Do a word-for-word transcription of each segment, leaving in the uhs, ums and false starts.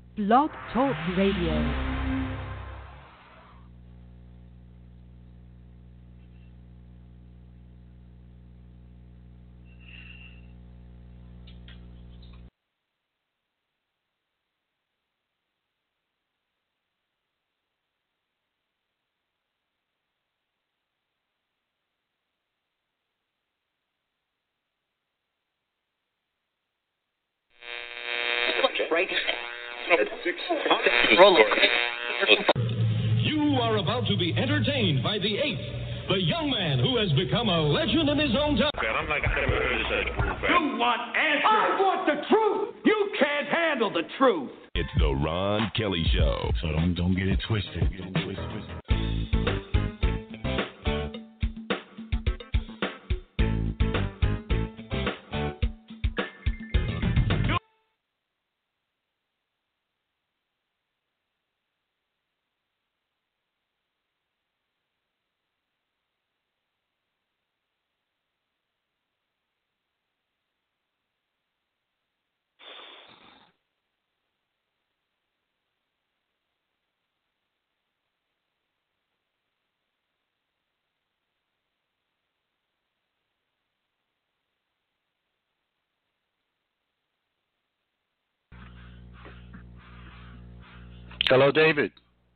Blog Talk Radio. You are about to be entertained by the eighth, the young man who has become a legend in his own time. I'm like, I never heard this. You want answers? I want the truth. You can't handle the truth. It's the Ron Kelly Show. So don't don't get it twisted. Get it twisted. Hello, David.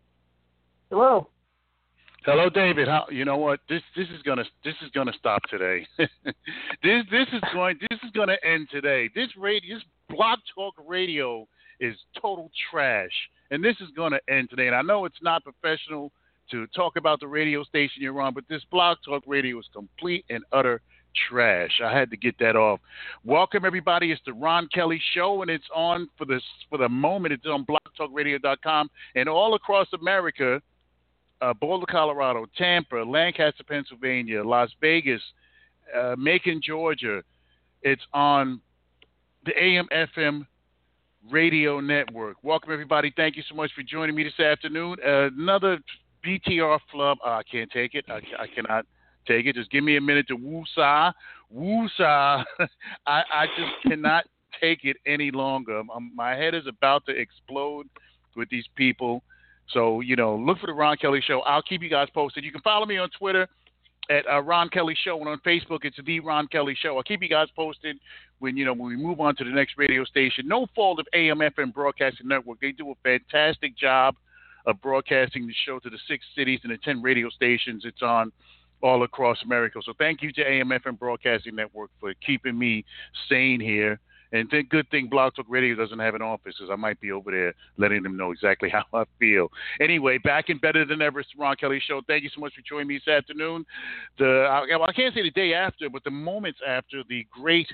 Hello. Hello, David. How you know what? This this is gonna this is gonna stop today. this this is going this is gonna end today. This radio, this Blog Talk Radio is total trash, and this is gonna end today. And I know it's not professional to talk about the radio station you're on, but this Blog Talk Radio is complete and utter trash. I had to get that off. Welcome everybody. It's the Ron Kelly Show, and it's on for this for the moment. It's on blog talk radio dot com and all across America. Uh, Boulder, Colorado, Tampa, Lancaster, Pennsylvania, Las Vegas, uh, Macon, Georgia. It's on the A M F M Radio Network. Welcome everybody. Thank you so much for joining me this afternoon. Uh, another B T R flub. Oh, I can't take it. I, I cannot take it. Just give me a minute to woo-saw. Woo-saw. I, I just cannot take it any longer. I'm, my head is about to explode with these people. So, you know, look for the Ron Kelly Show. I'll keep you guys posted. You can follow me on Twitter at uh, Ron Kelly Show, and on Facebook it's the Ron Kelly Show. I'll keep you guys posted when, you know, when we move on to the next radio station. No fault of A M F M Broadcasting Network. They do a fantastic job of broadcasting the show to the six cities and the ten radio stations it's on all across America. So thank you to A M F M Broadcasting Network for keeping me sane here. And th- good thing Blog Talk Radio doesn't have an office, because I might be over there letting them know exactly how I feel. Anyway, back and better than ever, it's the Ron Kelly Show. Thank you so much for joining me this afternoon. The I, well, I can't say the day after, but the moments after the great,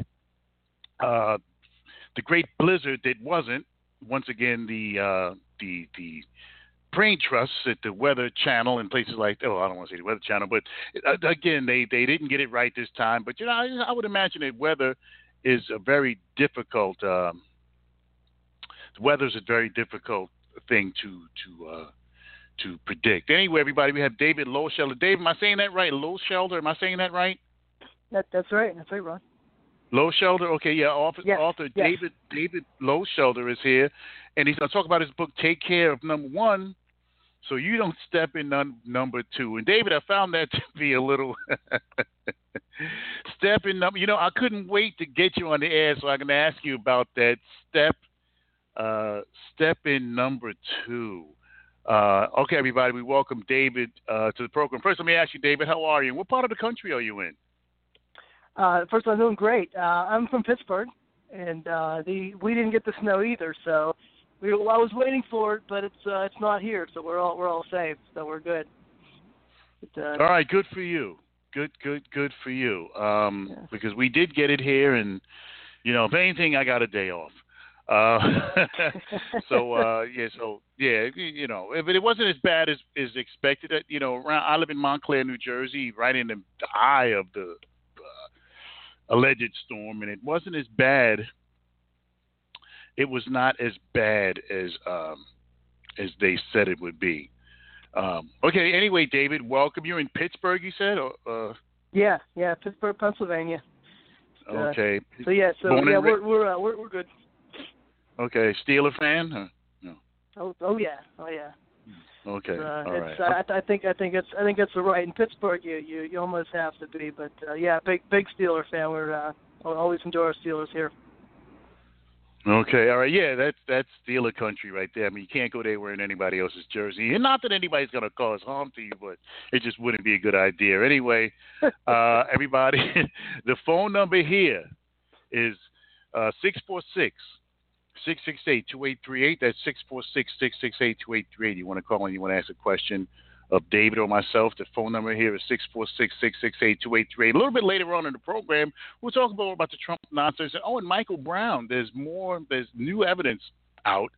uh, the great blizzard that wasn't. Once again, the uh, the the brain trusts at the Weather Channel and places like, oh, I don't want to say the Weather Channel, but uh, again, they, they didn't get it right this time. But, you know, I, I would imagine that weather is a very difficult, um, the weather's a very difficult thing to to uh, to predict. Anyway, everybody, we have David Lowshelter. Dave, am I saying that right? Lowshelter, am I saying that right? That, that's right. That's right, Ron. Lowshelter, okay, yeah, author, yes. author yes. David David Lowshelter is here, and he's going to talk about his book, Take Care of Number One, so you don't step in num- number two. And David, I found that to be a little step in number. You know, I couldn't wait to get you on the air so I can ask you about that step. Uh, step in number two. Uh, okay, everybody, we welcome David uh, to the program. First, let me ask you, David, how are you? What part of the country are you in? Uh, first, I'm doing great. Uh, I'm from Pittsburgh, and uh, the we didn't get the snow either, so. We, well, I was waiting for it, but it's uh, it's not here, so we're all we're all safe, so we're good. But, uh, all right, good for you. Good, good, good for you. Um, yeah. Because we did get it here, and you know, if anything, I got a day off. Uh, so uh, yeah, so yeah, you know, but it wasn't as bad as as expected. You know, around, I live in Montclair, New Jersey, right in the eye of the uh, alleged storm, and it wasn't as bad. It was not as bad as um, as they said it would be. Um, okay. Anyway, David, welcome. You're in Pittsburgh, you said? Uh, yeah, yeah, Pittsburgh, Pennsylvania. Okay. Uh, so yeah, so Born yeah, and we're we're, uh, we're we're good. Okay, Steeler fan? Huh? No. Oh, oh yeah, oh yeah. Okay, uh, all it's, right. I, I think I think it's I think it's the right in Pittsburgh. You you, you almost have to be, but uh, yeah, big big Steeler fan. We're uh, always enjoy our Steelers here. Okay, all right, yeah, that's that's Steeler country right there. I mean, you can't go there wearing anybody else's jersey, and not that anybody's gonna cause harm to you, but it just wouldn't be a good idea. Anyway, uh, everybody, the phone number here is uh, six four six, six six eight, two eight three eight. That's six four six, six six eight, two eight three eight. You want to call and you want to ask a question of David or myself. The phone number here is six four six, six six eight, two eight three eight. A little bit later on in the program, we'll talk more about the Trump nonsense. And, oh, and Michael Brown. There's more. There's new evidence out.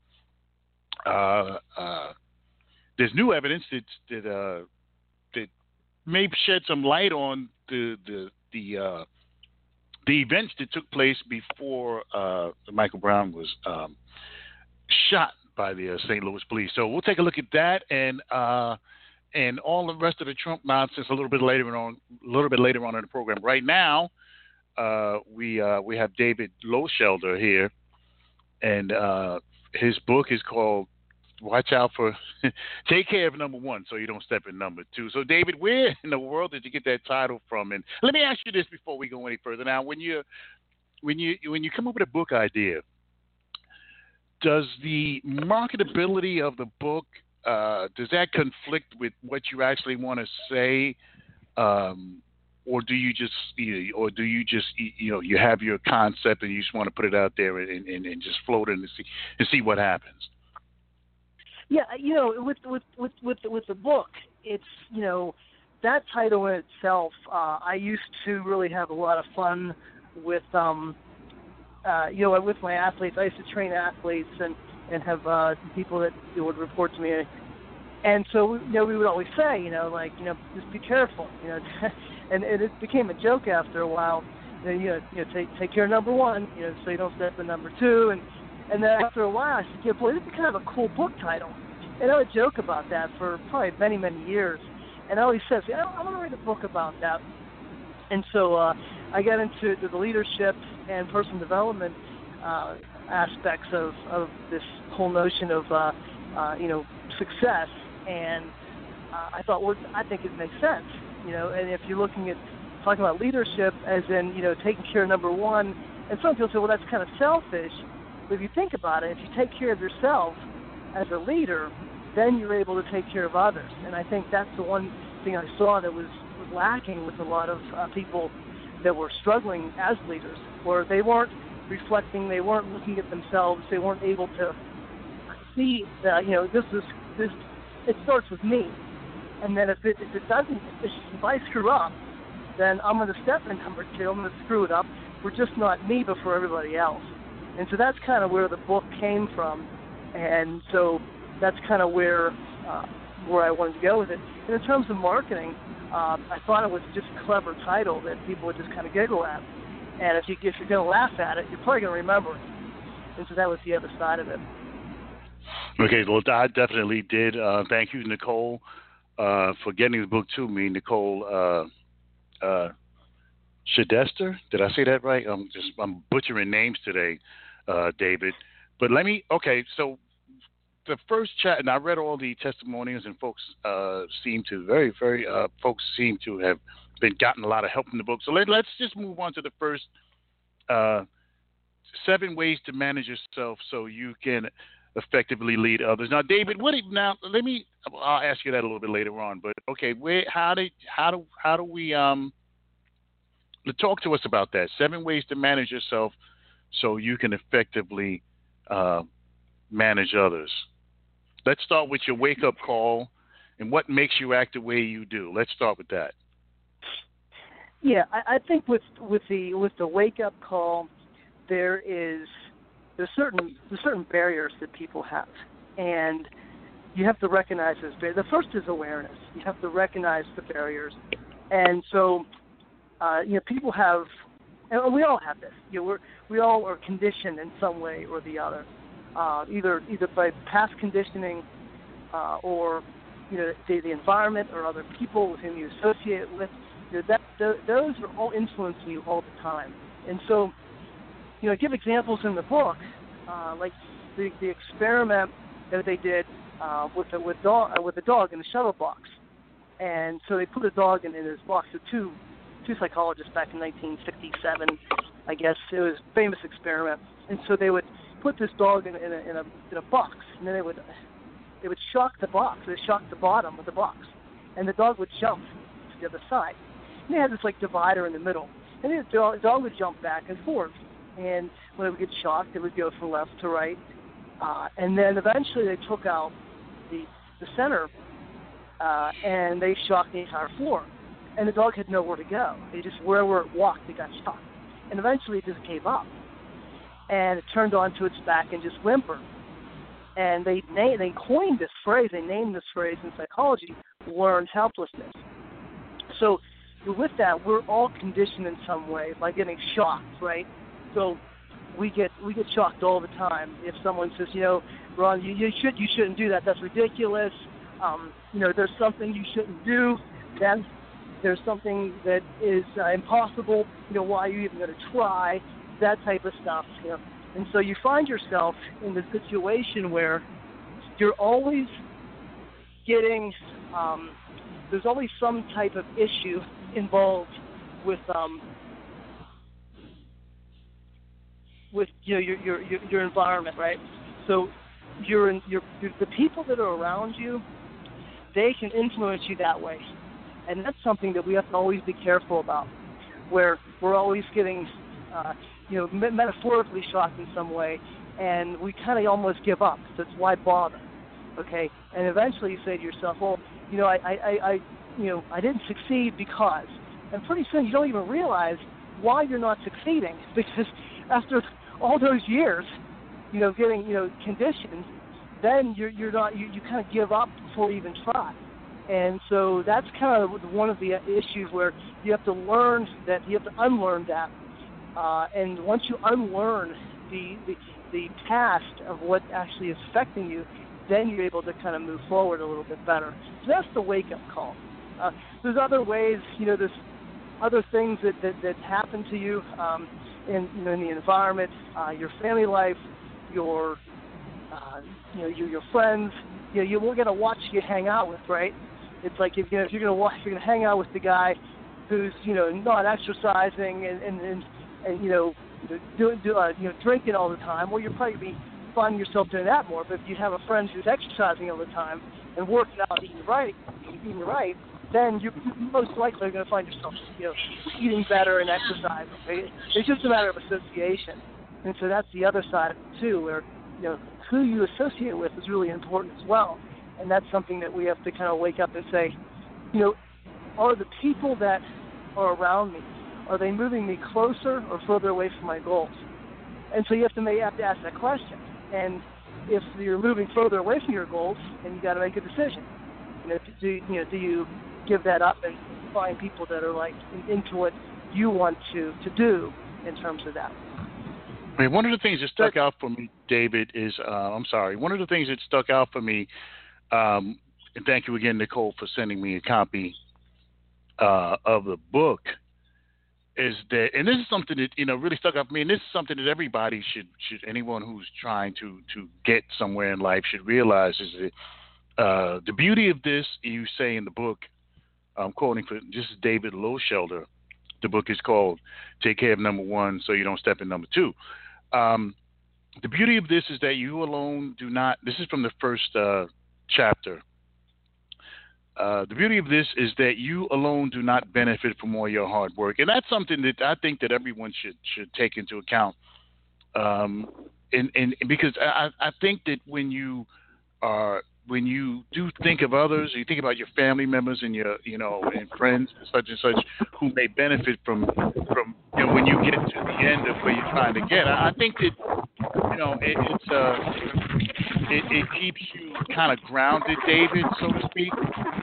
Uh, uh, there's new evidence that that uh, that may shed some light on the the the uh, the events that took place before uh, Michael Brown was um, shot by the uh, Saint Louis police. So we'll take a look at that and. Uh, And all the rest of the Trump nonsense a little bit later on, a little bit later on in the program. Right now, uh, we uh, we have David Lowshelder here, and uh, his book is called "Watch Out for, Take Care of Number One, so you don't step in Number Two." So, David, where in the world did you get that title from? And let me ask you this before we go any further. Now, when you when you when you come up with a book idea, does the marketability of the book Uh, does that conflict with what you actually want to say, um, or do you just, you know, or do you just, you know, you have your concept and you just want to put it out there and, and, and just float it and see and see what happens? Yeah, you know, with with with with, with the book, it's, you know, that title in itself. Uh, I used to really have a lot of fun with, um, uh, you know, with my athletes. I used to train athletes and. and have uh, people that would report to me. And so, you know, we would always say, you know, like, you know, just be careful, you know. and, and it became a joke after a while. You know, you know, you know take take care of number one, you know, so you don't step in number two. And and then after a while, I said, yeah, boy, this is kind of a cool book title. And I would joke about that for probably many, many years. And I always said, yeah, I want to write a book about that. And so uh, I got into the leadership and personal development uh, aspects of, of this whole notion of, uh, uh, you know, success. And uh, I thought, well, I think it makes sense, you know, and if you're looking at talking about leadership as in, you know, taking care of number one, and some people say, well, that's kind of selfish. But if you think about it, if you take care of yourself as a leader, then you're able to take care of others. And I think that's the one thing I saw that was, was lacking with a lot of uh, people that were struggling as leaders, where they weren't reflecting, they weren't looking at themselves, they weren't able to see that, you know, this is this. It starts with me, and then if it if it doesn't, if I screw up, then I'm going to step in number two. I'm going to screw it up. We're just not me before everybody else, and so that's kind of where the book came from, and so that's kind of where uh, where I wanted to go with it. And in terms of marketing, uh, I thought it was just a clever title that people would just kind of giggle at. And if, you, if you're going to laugh at it, you're probably going to remember it. And so that was the other side of it. Okay, well, I definitely did. Uh, thank you, Nicole, uh, for getting the book to me. Nicole uh, uh, Shadester, did I say that right? I'm just I'm butchering names today, uh, David. But let me. Okay, so the first chat, and I read all the testimonials, and folks uh, seem to very, very uh, folks seem to have. Been gotten a lot of help in the book. So let, let's just move on to the first uh, seven ways to manage yourself so you can effectively lead others. Now, David, what? Now, let me. I'll ask you that a little bit later on. But okay, where? How do? How do? How do we? Um, talk to us about that. Seven ways to manage yourself so you can effectively uh, manage others. Let's start with your wake-up call and what makes you act the way you do. Let's start with that. Yeah, I, I think with with the with the wake up call, there is there's certain there's certain barriers that people have, and you have to recognize those barriers. The first is awareness. You have to recognize the barriers, and so uh, you know people have, and we all have this. You know, we're we all are conditioned in some way or the other, uh, either either by past conditioning, uh, or you know the, the environment or other people with whom you associate with. That, those are all influencing you all the time. And so, you know, I give examples in the book, uh, like the, the experiment that they did uh, with the, with dog uh, with the dog in the shuttle box. And so they put a dog in, in this box. So two two psychologists back in nineteen sixty-seven, I guess it was a famous experiment. And so they would put this dog in, in, a, in a in a box, and then they would they would shock the box. They would shock the bottom of the box, and the dog would jump to the other side. And they had this like divider in the middle, and the dog, the dog would jump back and forth. And when it would get shocked, it would go from left to right. Uh, and then eventually they took out the the center, uh, and they shocked the entire floor. And the dog had nowhere to go. It just wherever it walked, it got shocked. And eventually it just gave up. And it turned onto its back and just whimpered. And they na- they coined this phrase, they named this phrase in psychology, learned helplessness. So with that, we're all conditioned in some way by getting shocked, right? So we get we get shocked all the time. If someone says, you know, Ron, you, you should you shouldn't do that. That's ridiculous. Um, you know, there's something you shouldn't do. Then there's something that is uh, impossible. You know, why are you even going to try? That type of stuff. You know, and so you find yourself in the situation where you're always getting. Um, there's always some type of issue involved with. Um, with you know, your, your your your environment, right? So you're in, you're, you're the people that are around you, they can influence you that way, and that's something that we have to always be careful about. Where we're always getting, uh, you know, me- metaphorically shocked in some way, and we kind of almost give up. So it's why bother, okay? And eventually you say to yourself, well, you know, I, I, I, I you know, I didn't succeed because, and pretty soon you don't even realize why you're not succeeding because after all those years, you know, getting, you know, conditioned, then you're you're not you, you kind of give up before you even try. And so that's kind of one of the issues where you have to learn that, you have to unlearn that. Uh, and once you unlearn the, the the past of what actually is affecting you, then you're able to kind of move forward a little bit better. So that's the wake-up call. Uh, there's other ways, you know, there's other things that, that, that happen to you. Um, in you know in the environment, uh, your family life, your uh, you know your, your friends. You know you we're gonna watch you hang out with, right? It's like if, you know, if you're gonna watch, if you're gonna hang out with the guy who's you know not exercising and and, and, and you know doing do, uh, you know drinking all the time. Well, you'll probably be finding yourself doing that more. But if you have a friend who's exercising all the time and working out, eating right, eating right, then you're most likely going to find yourself, you know, eating better and exercising. Right? It's just a matter of association, and so that's the other side of it too, where you know who you associate with is really important as well, and that's something that we have to kind of wake up and say, you know, are the people that are around me, are they moving me closer or further away from my goals? And so you have to make, have to ask that question. And if you're moving further away from your goals, then you got to make a decision. You know, do you know do you give that up and find people that are like into what you want to, to do in terms of that. I mean, one of the things that stuck but, out for me, David, is uh, I'm sorry. One of the things that stuck out for me, um, and thank you again, Nicole, for sending me a copy uh, of the book, is that, and this is something that you know really stuck out for me, and this is something that everybody should, should anyone who's trying to to get somewhere in life should realize is that uh, the beauty of this, you say in the book. I'm quoting for this is David Lowshelter. The book is called "Take Care of Number One, So You Don't Step in Number Two." Um, the beauty of this is that you alone do not. This is from the first uh, chapter. Uh, the beauty of this is that you alone do not benefit from all your hard work, and that's something that I think that everyone should should take into account. Um, and, and because I, I think that when you are when you do think of others, you think about your family members and your, you know, and friends and such and such who may benefit from, from, you know, when you get to the end of where you're trying to get. I, I think that, you know, it, it's, uh, it, it keeps you kind of grounded, David, so to speak.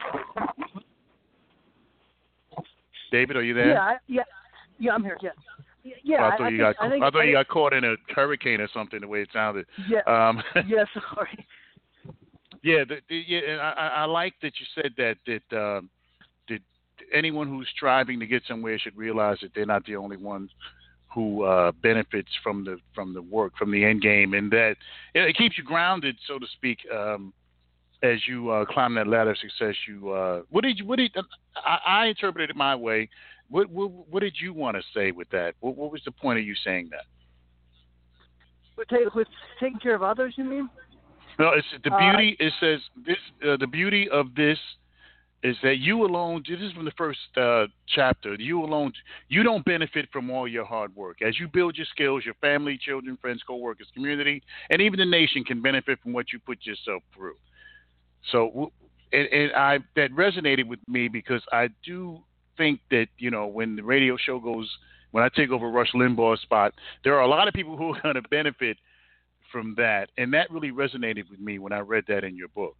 David, are you there? Yeah, I, yeah, yeah, I'm here. Yeah, yeah. Oh, I thought I, you I got, think, I, think, I thought I, you got caught in a hurricane or something. The way it sounded. Yeah. Um, yeah. Sorry. Yeah, the, the, yeah, and I, I like that you said that that uh, that anyone who's striving to get somewhere should realize that they're not the only ones who uh, benefits from the from the work, from the end game, and that it keeps you grounded, so to speak, um, as you uh, climb that ladder of success. You uh, what did you what did I, I interpreted it my way. What, what what did you want to say with that? What, what was the point of you saying that? With, take, with taking care of others, you mean? No, it's the beauty. Uh, it says this. Uh, the beauty of this is that you alone. This is from the first uh, chapter. You alone. You don't benefit from all your hard work. As you build your skills, your family, children, friends, co-workers, community, and even the nation can benefit from what you put yourself through. So, and, and I that resonated with me because I do think that, you know, when the radio show goes, when I take over Rush Limbaugh's spot, there are a lot of people who are going to benefit from that, and that really resonated with me when I read that in your book.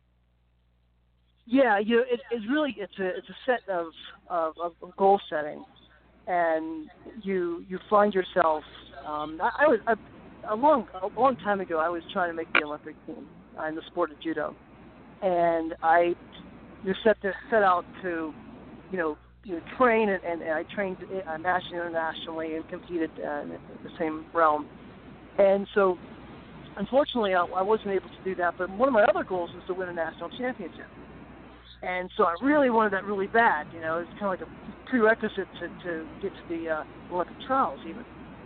Yeah, you know, it, it's really it's a it's a set of, of, of goal setting, and you you find yourself. Um, I, I was I, a long a long time ago. I was trying to make the Olympic team uh, in the sport of judo, and I just set to set out to, you know, you know train and, and, and I trained uh, nationally, internationally, and competed uh, in the same realm, and so. Unfortunately, I, I wasn't able to do that, but one of my other goals was to win a national championship. And so I really wanted that really bad. You know, it's kind of like a prerequisite to, to get to the uh, Olympic trials even.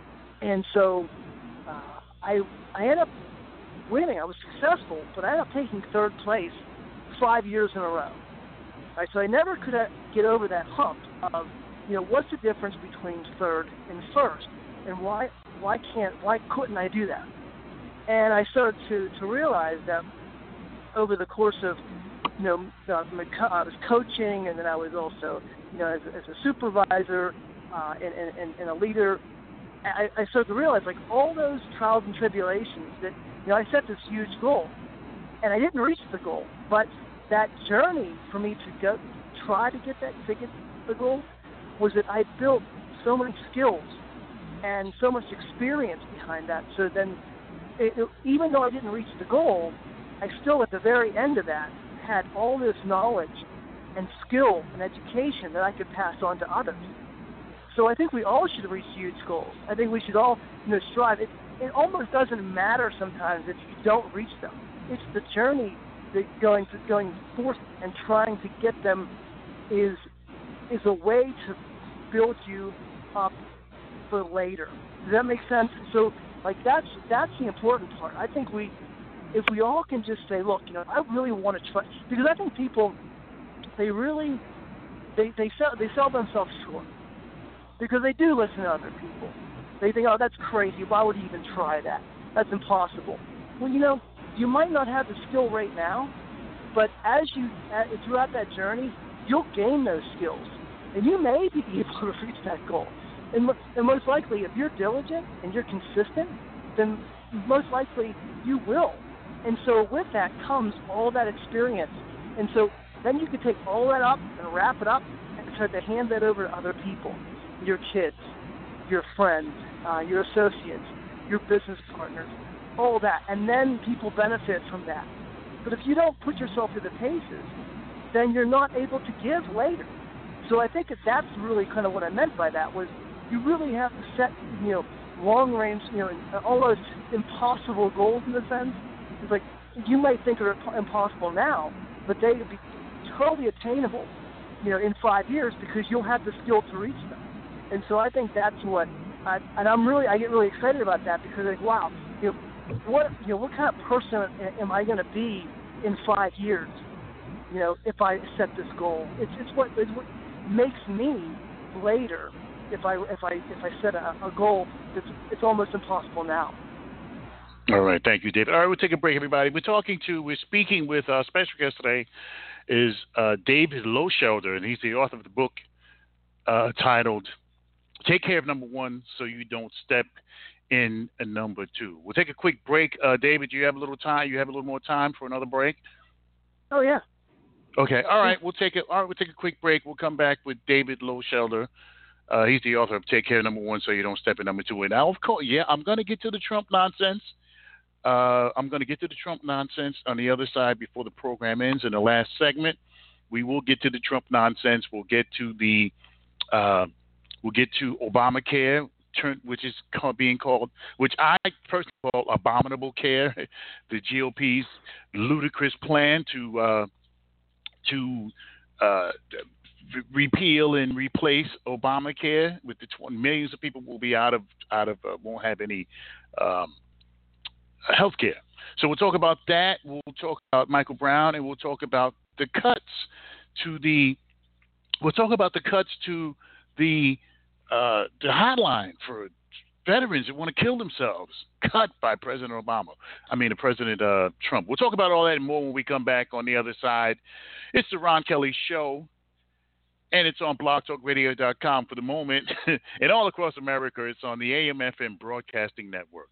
And so uh, I I ended up winning. I was successful, but I ended up taking third place five years in a row. Right, so I never could get over that hump of, you know, what's the difference between third and first, and why why can't why couldn't I do that? And I started to, to realize that over the course of, you know, I was coaching, and then I was also, you know, as, as a supervisor uh, and, and, and a leader, I, I started to realize, like, all those trials and tribulations that, you know, I set this huge goal, and I didn't reach the goal, but that journey for me to go try to get that, to get the goal, was that I built so many skills and so much experience behind that, so then It, it, even though I didn't reach the goal, I still, at the very end of that, had all this knowledge and skill and education that I could pass on to others. So I think we all should reach huge goals. I think we should all, you know, strive. It, it almost doesn't matter sometimes if you don't reach them. It's the journey that going to, going forth and trying to get them is is a way to build you up for later. Does that make sense? So. Like, that's that's the important part. I think we, if we all can just say, look, you know, I really want to try, because I think people, they really, they they sell they sell themselves short, because they do listen to other people. They think, oh, that's crazy. Why would you even try that? That's impossible. Well, you know, you might not have the skill right now, but as you uh, throughout that journey, you'll gain those skills, and you may be able to reach that goal. And, and most likely, if you're diligent and you're consistent, then most likely you will. And so with that comes all that experience. And so then you can take all that up and wrap it up and start to hand that over to other people, your kids, your friends, uh, your associates, your business partners, all that. And then people benefit from that. But if you don't put yourself through the paces, then you're not able to give later. So I think that that's really kind of what I meant by that was, you really have to set, you know, long range, you know, almost impossible goals in a sense. It's like you might think are impossible now, but they would be totally attainable, you know, in five years because you'll have the skill to reach them. And so I think that's what, I, and I'm really, I get really excited about that because like, wow, you know, what, you know, what kind of person am I going to be in five years? You know, if I set this goal, it's it's what it's what makes me later. If I if I if I set a, a goal that's it's almost impossible now. All right, thank you, David. All right, we'll take a break, everybody. We're talking to, we're speaking with our special guest today is uh, David Lowshelder, and he's the author of the book uh, titled "Take Care of Number One So You Don't Step in a Number Two." We'll take a quick break. Uh, David, do you have a little time? You have a little more time for another break? Oh yeah. Okay. All right. We'll take it. All right. We'll take a quick break. We'll come back with David Lowshelder. Uh, he's the author of Take Care of Number One So You Don't Step in Number Two. And now, of course, yeah, I'm going to get to the Trump nonsense. Uh, I'm going to get to the Trump nonsense on the other side before the program ends. In the last segment, we will get to the Trump nonsense. We'll get to the, uh, we'll get to Obamacare. turn, which is called, being called, which I personally call abominable care, the G O P's ludicrous plan to uh, to uh, repeal and replace Obamacare with the tw- millions of people will be out of out of uh, won't have any um, health care. So we'll talk about that. We'll talk about Michael Brown, and we'll talk about the cuts to the. We'll talk about the cuts to the uh, the hotline for veterans that want to kill themselves, cut by President Obama. I mean, President uh, Trump. We'll talk about all that and more when we come back on the other side. It's the Ron Kelly Show, and it's on blog talk radio dot com for the moment. And all across America, it's on the A M F M Broadcasting Network.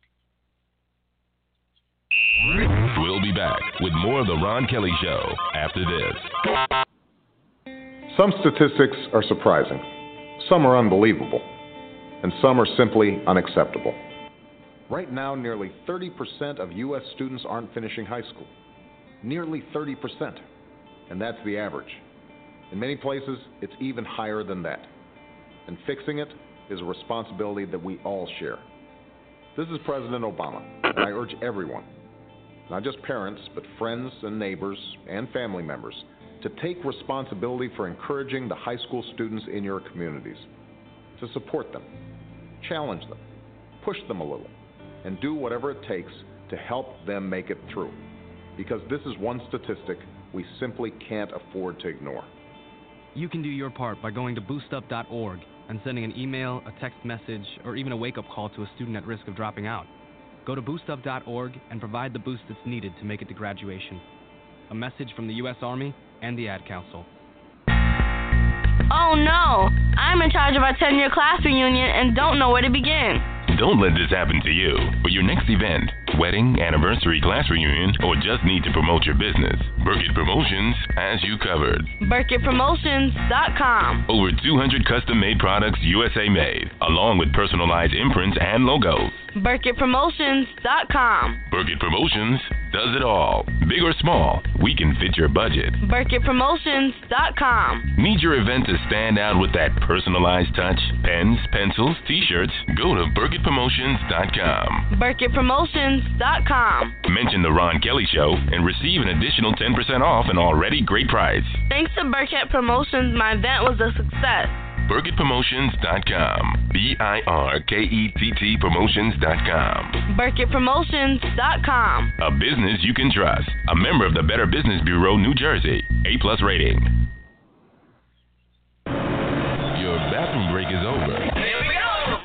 We'll be back with more of the Ron Kelly Show after this. Some statistics are surprising, some are unbelievable, and some are simply unacceptable. Right now, nearly thirty percent of U S students aren't finishing high school. Nearly thirty percent. And that's the average. In many places, it's even higher than that. And fixing it is a responsibility that we all share. This is President Obama, and I urge everyone, not just parents, but friends and neighbors and family members, to take responsibility for encouraging the high school students in your communities, to support them, challenge them, push them a little, and do whatever it takes to help them make it through. Because this is one statistic we simply can't afford to ignore. You can do your part by going to boost up dot org and sending an email, a text message, or even a wake-up call to a student at risk of dropping out. Go to boost up dot org and provide the boost that's needed to make it to graduation. A message from the U S Army and the Ad Council. Oh no! I'm in charge of our ten-year class reunion and don't know where to begin. Don't let this happen to you. For your next event, wedding, anniversary, class reunion, or just need to promote your business, Burkett Promotions has you covered. Burkett Promotions dot com. Over two hundred custom-made products U S A made, along with personalized imprints and logos. Burkett Promotions dot com. Burkett Promotions does it all. Big or small, we can fit your budget. Burkett Promotions dot com. Need your event to stand out with that personalized touch? Pens, pencils, t-shirts? Go to Burkett Promotions dot com. Burkett Promotions dot com. Mention the Ron Kelly Show and receive an additional ten percent off an already great price. Thanks to Burkett Promotions, my event was a success. Burkett Promotions dot com. B I R K E T T Promotions dot com. Burkett Promotions dot com. A business you can trust. A member of the Better Business Bureau, New Jersey. A plus rating. Your bathroom break is over. Here we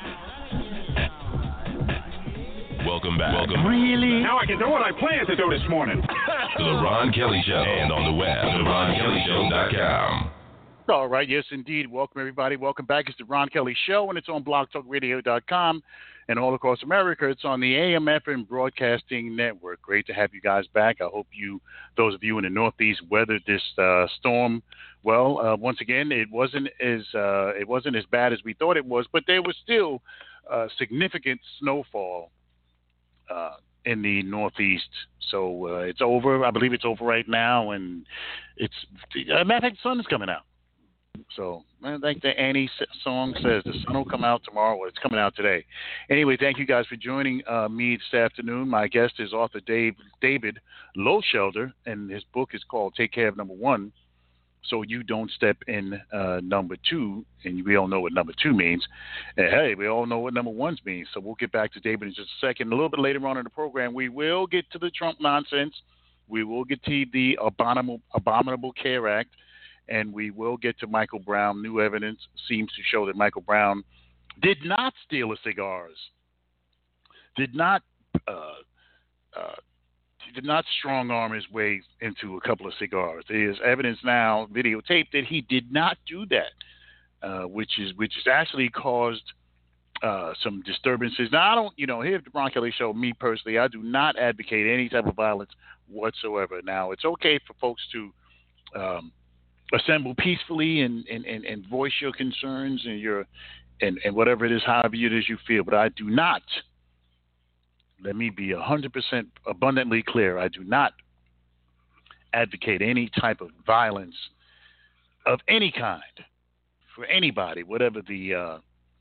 go. Welcome back. Welcome. Really? Now I can do what I planned to do this morning. To the Ron Kelly Show. And on the web, the ron kelly show dot com. All right, yes, indeed. Welcome, everybody. Welcome back. It's the Ron Kelly Show, and it's on blog talk radio dot com. And all across America, it's on the A M F M Broadcasting Network. Great to have you guys back. I hope you, those of you in the Northeast, weathered this uh, storm well. Uh, once again, it wasn't as uh, it wasn't as bad as we thought it was, but there was still uh, significant snowfall uh, in the Northeast. So uh, it's over. I believe it's over right now, and it's a matter of fact, the sun is coming out. So I think the Annie song says the sun will come out tomorrow. Well, it's coming out today. Anyway, thank you guys for joining uh, me this afternoon. My guest is author Dave, David Lowshelter, and his book is called Take Care of Number One, So You Don't Step in uh, Number Two. And we all know what number two means. And hey, we all know what number ones means. So we'll get back to David in just a second. A little bit later on in the program, we will get to the Trump nonsense. We will get to the Abominable, Abominable Care Act. And we will get to Michael Brown. New evidence seems to show that Michael Brown did not steal the cigars, did not uh, uh, did not strong arm his way into a couple of cigars. There is evidence now, videotaped, that he did not do that, uh, which is which has actually caused uh, some disturbances. Now, I don't, you know, here at the Ron Kelly Show, me personally, I do not advocate any type of violence whatsoever. Now, it's okay for folks to um, assemble peacefully and, and, and, and voice your concerns and your and, and whatever it is, however it is you feel. But I do not, let me be one hundred percent abundantly clear, I do not advocate any type of violence of any kind for anybody, whatever the uh,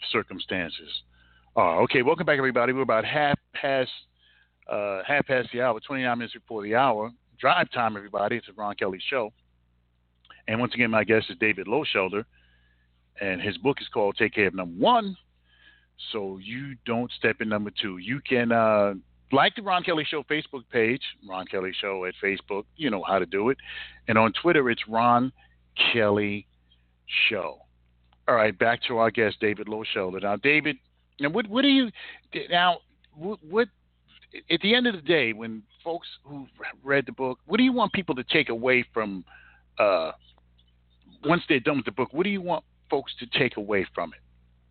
circumstances are. Okay, welcome back, everybody. We're about half past uh, half past the hour, twenty-nine minutes before the hour. Drive time, everybody. It's a Ron Kelly show. And once again, my guest is David Lowshelter, and his book is called Take Care of Number One, so you don't step in number two. You can uh, like the Ron Kelly Show Facebook page, Ron Kelly Show at Facebook. You know how to do it. And on Twitter, it's Ron Kelly Show. All right, back to our guest, David Lowshelter. Now, David, now what, what do you now? What, what at the end of the day, when folks who read the book, what do you want people to take away from? Uh, once they're done with the book, what do you want folks to take away from it?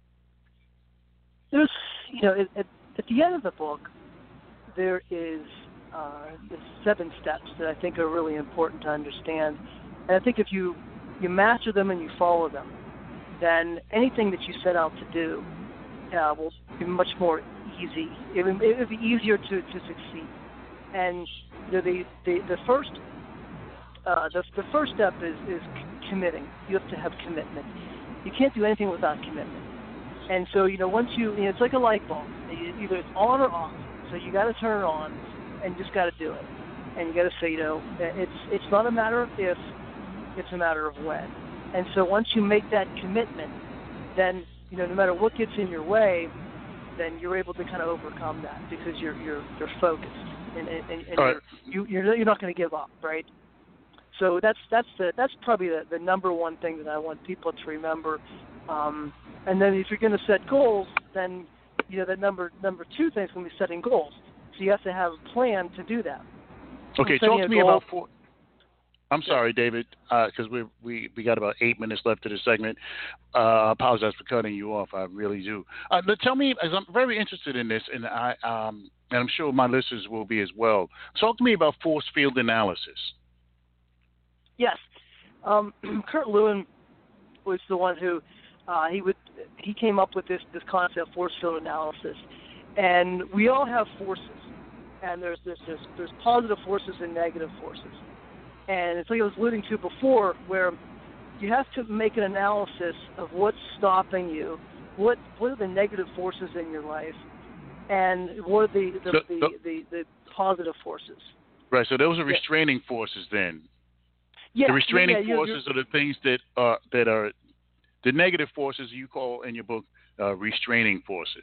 There's, you know, at, at, at the end of the book, there is uh, the seven steps that I think are really important to understand. And I think if you, you master them and you follow them, then anything that you set out to do uh, will be much more easy. It will it'll be easier to, to succeed. And you know, the, the, the first uh, the, the first step is, is committing. You have to have commitment. You can't do anything without commitment. And so, you know, once you, you know, it's like a light bulb. Either it's on or off. So you got to turn it on, and you just got to do it. And you got to say, you know, it's it's not a matter of if, it's a matter of when. And so once you make that commitment, then, you know, no matter what gets in your way, then you're able to kind of overcome that because you're you're you're focused and and, and right. you're, you you're you're not going to give up, right? So that's that's the that's probably the, the number one thing that I want people to remember. Um, and then if you're going to set goals, then you know the number number two thing is going to be setting goals. So you have to have a plan to do that. Okay, talk to me goal, about four. I'm sorry, David, because uh, we we we got about eight minutes left to the segment. Uh, I apologize for cutting you off. I really do. Uh, but tell me, as I'm very interested in this, and I um, and I'm sure my listeners will be as well. Talk to me about force field analysis. Yes, um, Kurt Lewin was the one who uh, he would he came up with this this concept, force field analysis, and we all have forces, and there's there's there's, there's positive forces and negative forces. And it's like I was alluding to before, where you have to make an analysis of what's stopping you, what what are the negative forces in your life, and what are the the, so, the, so, the, the positive forces. Right. So those are restraining yeah. forces then. Yeah. The restraining yeah, yeah, forces you're, are the things that are that are the negative forces you call in your book uh, restraining forces.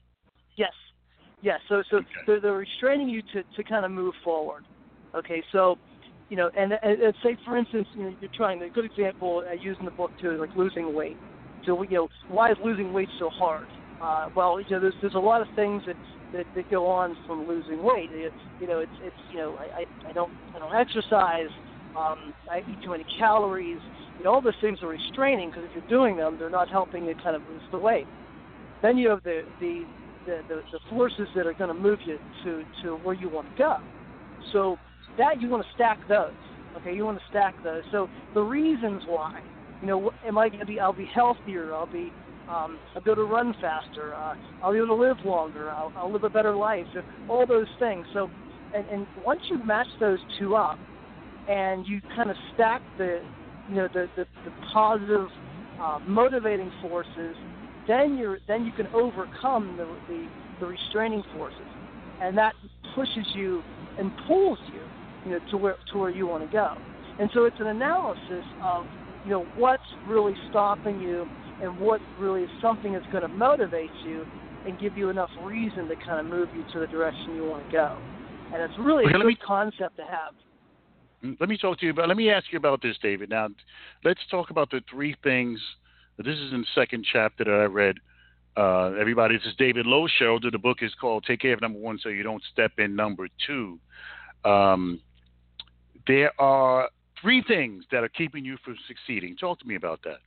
Yes. Yes. So so okay. they're, they're restraining you to, to kind of move forward. Okay. So. You know, and, and, and say, for instance, you know, you're trying, a good example I use in the book, too, like losing weight. So, you know, why is losing weight so hard? Uh, well, you know, there's there's a lot of things that, that, that go on from losing weight. It's, you know, it's, it's you know, I, I, I don't I don't exercise, um, I eat too many calories. You know, all those things are restraining because if you're doing them, they're not helping you kind of lose the weight. Then you have the, the, the, the, the forces that are going to move you to, to where you want to go. So, that you want to stack those, okay? You want to stack those. So the reasons why, you know, am I going to be? I'll be healthier. I'll be. Um, I'll be able to run faster. Uh, I'll be able to live longer. I'll, I'll live a better life. So all those things. So, and, and once you match those two up, and you kind of stack the, you know, the the, the positive, uh, motivating forces, then you're then you can overcome the, the the restraining forces, and that pushes you and pulls you. You know, to where to where you want to go, and so it's an analysis of, you know, what's really stopping you, and what really is something that's going to motivate you, and give you enough reason to kind of move you to the direction you want to go, and it's really okay, a good me, concept to have. Let me talk to you about. Let me ask you about this, David. Now, let's talk about the three things. This is in the second chapter that I read. Uh, everybody, this is David Lowshelter. The book is called "Take Care of Number One, So You Don't Step in Number Two." Um, There are three things that are keeping you from succeeding. Talk to me about that.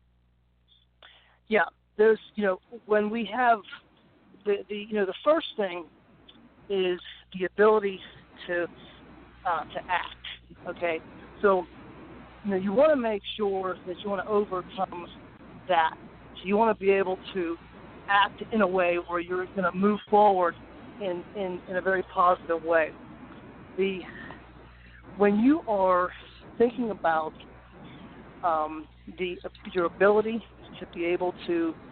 Yeah, there's, you know, when we have the, the you know, the first thing is the ability to uh, to act. Okay, so you know you want to make sure that you want to overcome that. So you want to be able to act in a way where you're going to move forward in, in, in a very positive way. The When you are thinking about um, the your ability to be able to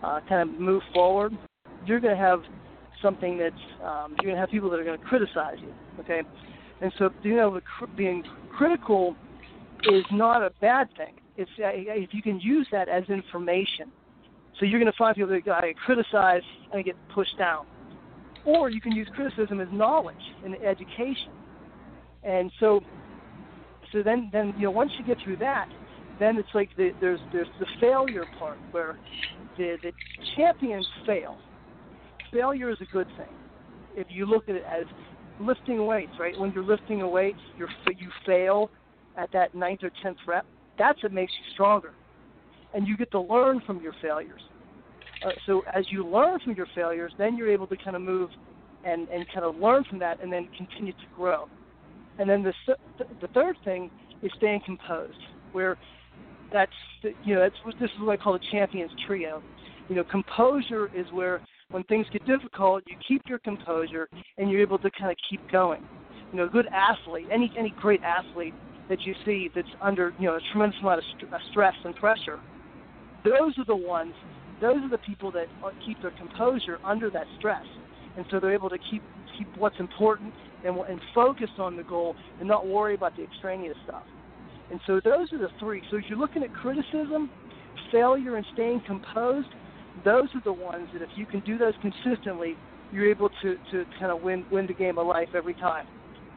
uh, kind of move forward, you're going to have something that's um, you're going to have people that are going to criticize you. Okay, and so you know, being critical is not a bad thing. It's uh, if you can use that as information. So you're going to find people that I criticize and get pushed down, or you can use criticism as knowledge and education. And so, so then, then you know, once you get through that, then it's like the, there's there's the failure part where the the champions fail. Failure is a good thing. If you look at it as lifting weights, right? When you're lifting a weight, you're you fail at that ninth or tenth rep. That's what makes you stronger, and you get to learn from your failures. Uh, so as you learn from your failures, then you're able to kind of move and, and kind of learn from that, and then continue to grow. And then the the third thing is staying composed, where that's you know that's this is what I call the champions trio. You know, composure is where when things get difficult, you keep your composure and you're able to kind of keep going. You know, a good athlete, any any great athlete that you see that's under you know a tremendous amount of st- stress and pressure, those are the ones. Those are the people that keep their composure under that stress, and so they're able to keep keep what's important and, and focus on the goal and not worry about the extraneous stuff. And so those are the three. So if you're looking at criticism, failure, and staying composed, those are the ones that if you can do those consistently, you're able to, to kind of win win the game of life every time.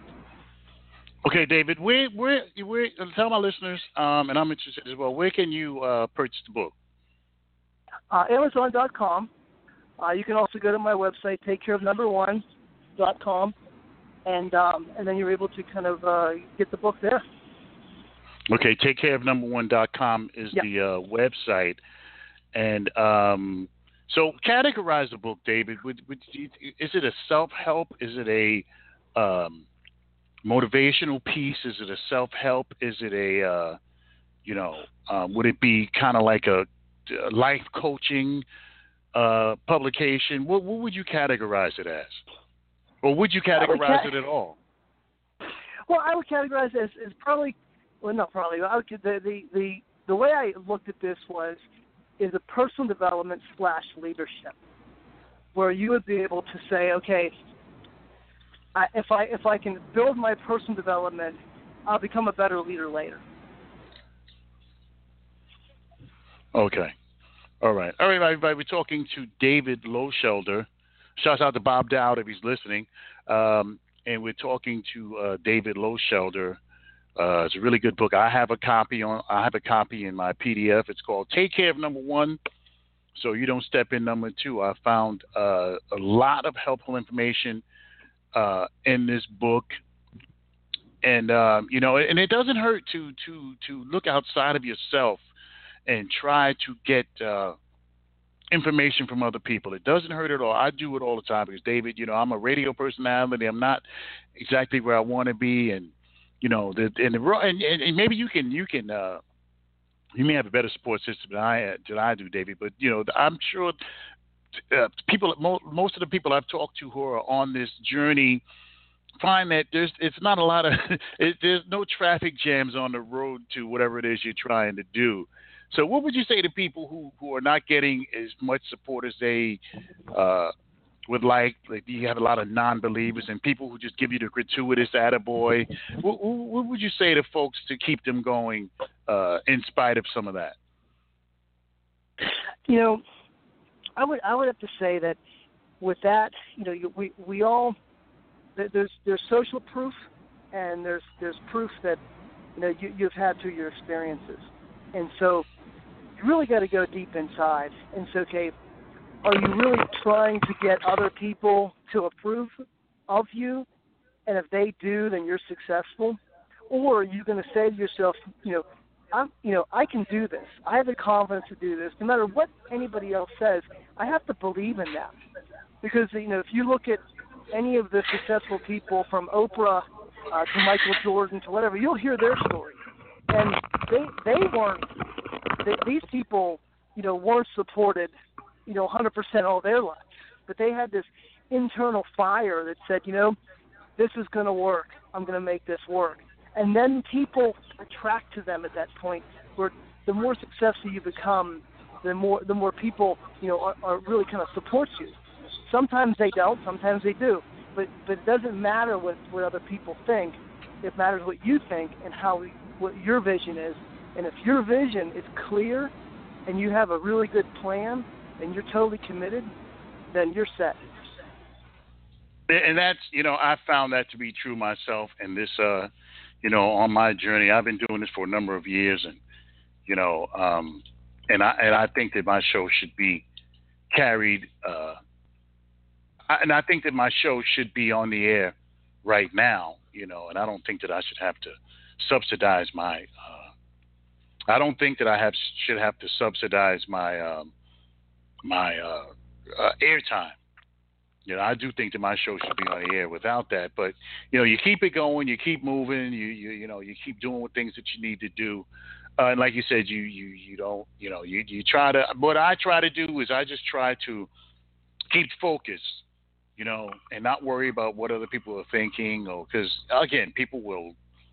Okay, David, where where where tell my listeners, um, and I'm interested as well. Where can you uh, purchase the book? Uh, Amazon dot com. Uh, you can also go to my website, take care of number one dot com, and um, and then you're able to kind of uh, get the book there. Okay, take care of number one dot com is yep. the uh, website, and um, so categorize the book, David. Would, would, is it a self-help? Is it a um, motivational piece? Is it a self-help? Is it a uh, you know? Um, would it be kind of like a life coaching uh, publication? What, what would you categorize it as? Or would you categorize ca- it at all? Well, I would categorize it as, as probably, well, not probably, I would, the, the, the, the way I looked at this was, is a personal development slash leadership, where you would be able to say, okay, I, if I if I can build my personal development, I'll become a better leader later. Okay. All right. All right, everybody. We're talking to David Lowshelder. Shouts out to Bob Dowd if he's listening. Um, and we're talking to uh, David Lowshelder. Uh, it's a really good book. I have a copy on. I have a copy in my P D F. It's called Take Care of Number One, so you don't step in number two. I found uh, a lot of helpful information uh, in this book. And, um, you know, and it doesn't hurt to, to, to look outside of yourself and try to get uh, information from other people. It doesn't hurt at all. I do it all the time because, David, you know, I'm a radio personality. I'm not exactly where I want to be, and you know, the and the and, and maybe you can you can uh, you may have a better support system than I than I do, David. But you know, I'm sure uh, people most of the people I've talked to who are on this journey find that there's it's not a lot of it, there's no traffic jams on the road to whatever it is you're trying to do. So what would you say to people who, who are not getting as much support as they uh, would like? Like you have a lot of non-believers and people who just give you the gratuitous attaboy. What, what would you say to folks to keep them going uh, in spite of some of that? You know, I would I would have to say that with that, you know, you, we we all there's there's social proof and there's there's proof that you know you, you've had through your experiences, and so. You really got to go deep inside and say, okay, are you really trying to get other people to approve of you? And if they do, then you're successful. Or are you going to say to yourself, you know, I'm, you know, I can do this. I have the confidence to do this. No matter what anybody else says, I have to believe in them. Because, you know, if you look at any of the successful people from Oprah uh, to Michael Jordan to whatever, you'll hear their story. And they they weren't. They, these people, you know, weren't supported, you know, one hundred percent all their lives. But they had this internal fire that said, you know, this is going to work. I'm going to make this work. And then people attract to them at that point where the more successful you become, the more the more people, you know, are, are really kind of support you. Sometimes they don't, sometimes they do, but but it doesn't matter what, what other people think. It matters what you think and how what your vision is. And if your vision is clear and you have a really good plan and you're totally committed, then you're set. And that's, you know, I found that to be true myself. And this, uh, you know, on my journey, I've been doing this for a number of years, and you know, um, and I and I think that my show should be carried, uh, I, and I think that my show should be on the air right now, you know, and I don't think that I should have to subsidize my. Uh, I don't think that I have should have to subsidize my um, my uh, uh, airtime. You know, I do think that my show should be on the air without that, but you know, you keep it going, you keep moving, you you you know, you keep doing what things that you need to do, uh, and like you said, you you you don't, you know, you you try to. What I try to do is I just try to keep focus, you know, and not worry about what other people are thinking, or because again, people will.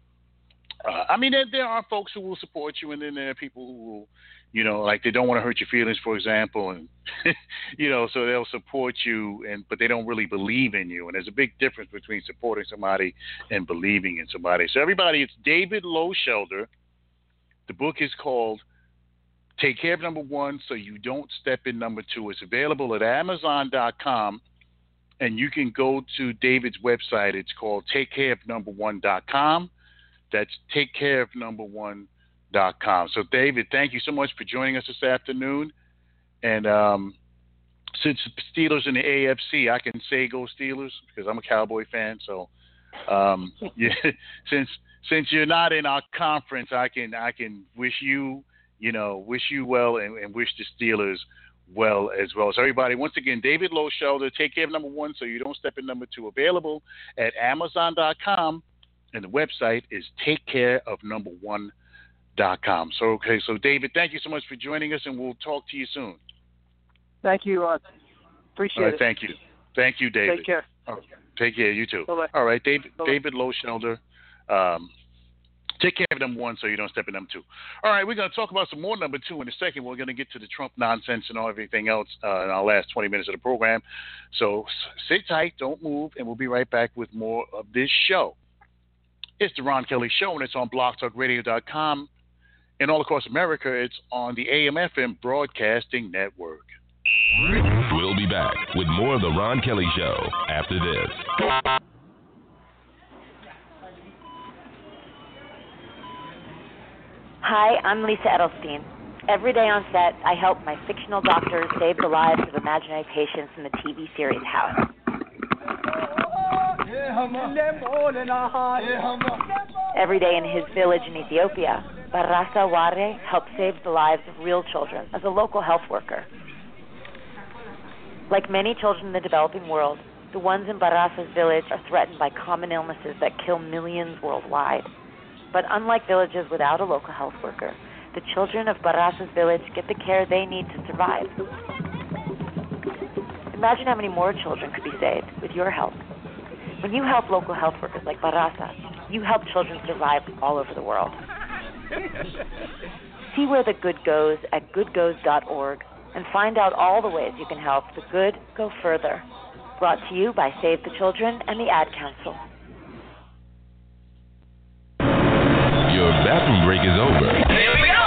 Uh, I mean, there, there are folks who will support you, and then there are people who will, you know, like they don't want to hurt your feelings, for example, and you know, so they'll support you, and but they don't really believe in you. And there's a big difference between supporting somebody and believing in somebody. So everybody, it's David Lowshelder. The book is called "Take Care of Number One, So You Don't Step in Number Two." It's available at Amazon dot com, and you can go to David's website. It's called Take Care of Number One dot com. That's Take Care of Number One dot com. So, David, thank you so much for joining us this afternoon. And um, since Steelers in the A F C, I can say go Steelers because I'm a Cowboy fan. So, um, yeah, since since you're not in our conference, I can I can wish you you know wish you well and, and wish the Steelers well as well. So, everybody, once again, David Lowshelder, Take Care of Number One, so you don't step in number two. Available at Amazon dot com. And the website is take care of number one dot com. So, okay, so David, thank you so much for joining us, and we'll talk to you soon. Thank you, Ron. Appreciate All right, it. Thank you. Thank you, David. Take care. Oh, take care. You too. Bye-bye. All right, David, Bye-bye. David Lowshelder. Um, take care of number one so you don't step in number two. All right, we're going to talk about some more number two in a second. We're going to get to the Trump nonsense and all everything else uh, in our last twenty minutes of the program. So sit tight, don't move, and we'll be right back with more of this show. It's the Ron Kelly Show, and it's on blog talk radio dot com. And all across America, it's on the A M F M Broadcasting Network. We'll be back with more of the Ron Kelly Show after this. Hi, I'm Lisa Edelstein. Every day on set, I help my fictional doctors save the lives of imaginary patients in the T V series House. Every day in his village in Ethiopia, Barasa Ware helps save the lives of real children as a local health worker. Like many children in the developing world, the ones in Barasa's village are threatened by common illnesses that kill millions worldwide. But unlike villages without a local health worker, the children of Barasa's village get the care they need to survive. Imagine how many more children could be saved with your help. When you help local health workers like Barasa, you help children survive all over the world. See where the good goes at good goes dot org and find out all the ways you can help the good go further. Brought to you by Save the Children and the Ad Council. Your bathroom break is over. Here we go!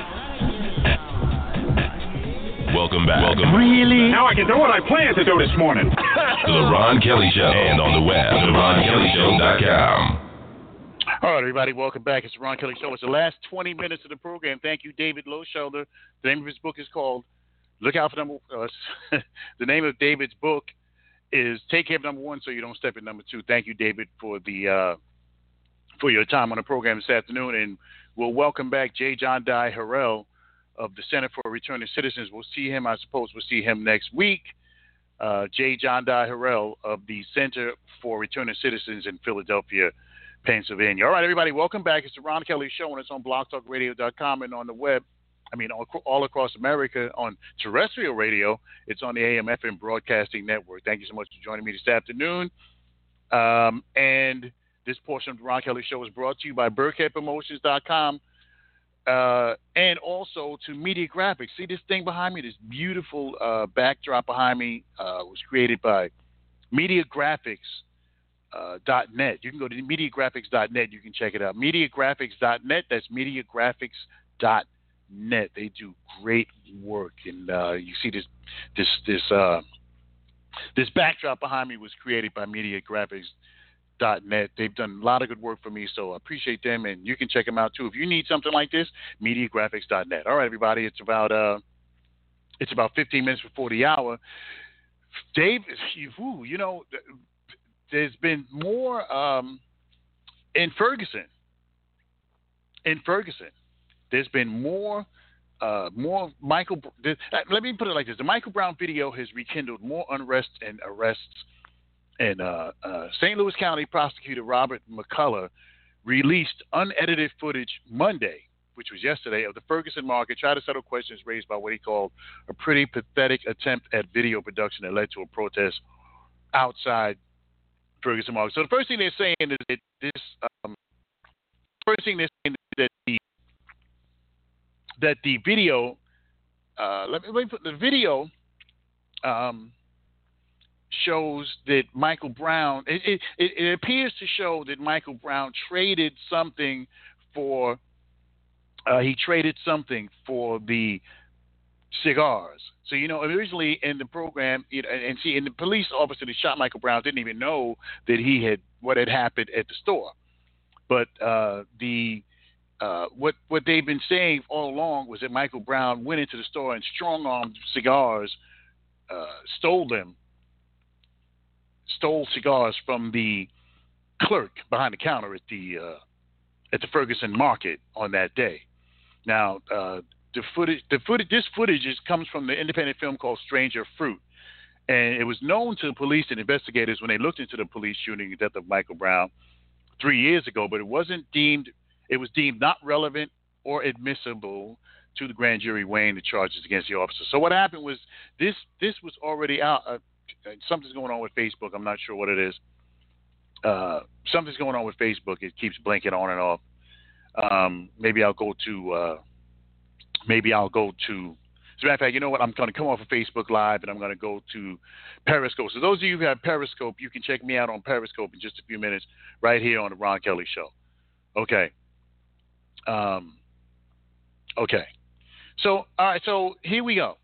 Welcome back. Welcome Really? Now I can do what I planned to do this morning. to the Ron Kelly Show and on the web at the ron kelly show dot com. All right, everybody, welcome back. It's the Ron Kelly Show. It's the last twenty minutes of the program. Thank you, David Lowshelder. The name of his book is called Look Out for Number uh, The name of David's book is Take Care of Number One so You Don't Step in Number Two. Thank you, David, for the uh, for your time on the program this afternoon. And we'll welcome back J. John Dye Harrell of the Center for Returning Citizens. We'll see him, I suppose we'll see him next week. Uh, J. John Dye Harrell of the Center for Returning Citizens in Philadelphia, Pennsylvania. All right, everybody, welcome back. It's the Ron Kelly Show, and it's on blog talk radio dot com and on the web. I mean, all, all across America on terrestrial radio. It's on the A M F M Broadcasting Network. Thank you so much for joining me this afternoon. Um, and this portion of the Ron Kelly Show is brought to you by Burkhead Promotions dot com. uh, and also to Media Graphics. See this thing behind me? This beautiful uh, backdrop behind me uh, was created by Media Graphics. Uh, dot net. You can go to media graphics dot net. You can check it out. media graphics dot net. That's media graphics dot net. They do great work, and uh, you see this this this uh, this backdrop behind me was created by media graphics dot net. They've done a lot of good work for me, so I appreciate them, and you can check them out too. If you need something like this, media graphics dot net. All right, everybody. It's about uh, it's about fifteen minutes before the hour. Dave, you, you know. There's been more um, in Ferguson. In Ferguson, there's been more, uh, more Michael. There, let me put it like this: the Michael Brown video has rekindled more unrest and arrests. And uh, uh, Saint Louis County Prosecutor Robert McCullough released unedited footage Monday, which was yesterday, of the Ferguson market, tried to settle questions raised by what he called a pretty pathetic attempt at video production that led to a protest outside Ferguson market. So the first thing they're saying is that this, um, first thing they're saying is that the that the video, uh, let me let me put the video, um, shows that Michael Brown. It, it it it appears to show that Michael Brown traded something for. Uh, he traded something for the cigars. So, you know, originally in the program, you know, and see, and the police officer that shot Michael Brown didn't even know that he had, what had happened at the store. But uh, the uh, what what they've been saying all along was that Michael Brown went into the store and strong-armed cigars, uh, stole them, stole cigars from the clerk behind the counter at the uh, at the Ferguson market on that day. Now, uh, The footage, the footage, this footage is, comes from the independent film called Stranger Fruit, and it was known to the police and investigators when they looked into the police shooting and death of Michael Brown three years ago. But it wasn't deemed, it was deemed not relevant or admissible to the grand jury weighing the charges against the officer. So what happened was this, this was already out. Uh, something's going on with Facebook. I'm not sure what it is. Uh, something's going on with Facebook. It keeps blinking on and off. Um, maybe I'll go to. Uh, Maybe I'll go to, as a matter of fact, you know what? I'm going to come off of Facebook Live and I'm going to go to Periscope. So those of you who have Periscope, you can check me out on Periscope in just a few minutes right here on the Ron Kelly Show. Okay. Um, okay. So, all right. So here we go.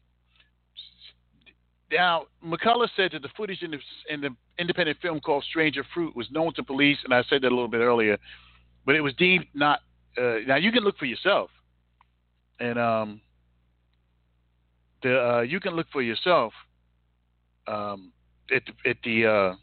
Now, McCullough said that the footage in the, in the independent film called Stranger Fruit was known to police, and I said that a little bit earlier, but it was deemed not. Uh, now, you can look for yourself. And um, the uh, you can look for yourself um, at the, at the uh,